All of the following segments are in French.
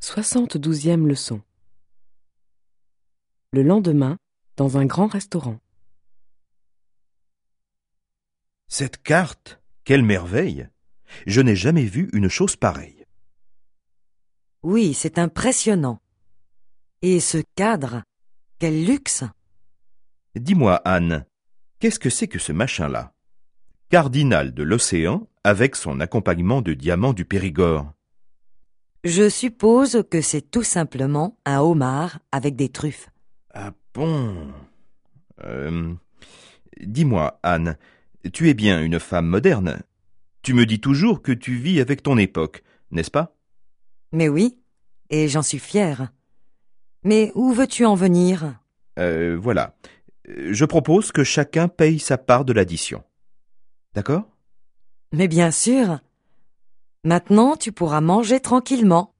72e leçon. Le lendemain, dans un grand restaurant. Cette carte, quelle merveille! Je n'ai jamais vu une chose pareille. Oui, c'est impressionnant. Et ce cadre, quel luxe! Dis-moi, Anne, qu'est-ce que c'est que ce machin-là? Cardinal de l'océan avec son accompagnement de diamants du Périgord. Je suppose que c'est tout simplement un homard avec des truffes. Ah bon? Dis-moi, Anne, tu es bien une femme moderne. Tu me dis toujours que tu vis avec ton époque, n'est-ce pas? Mais oui, et j'en suis fière. Mais où veux-tu en venir? Voilà. Je propose que chacun paye sa part de l'addition. D'accord? Mais bien sûr. Maintenant, tu pourras manger tranquillement.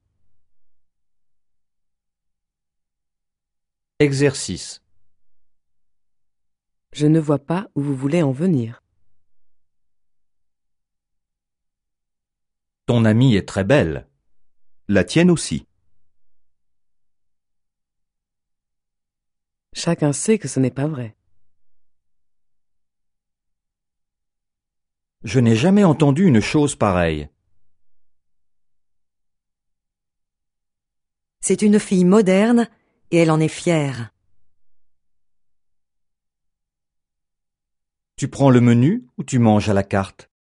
Exercice. Je ne vois pas où vous voulez en venir. Ton amie est très belle. La tienne aussi. Chacun sait que ce n'est pas vrai. Je n'ai jamais entendu une chose pareille. C'est une fille moderne et elle en est fière. Tu prends le menu ou tu manges à la carte?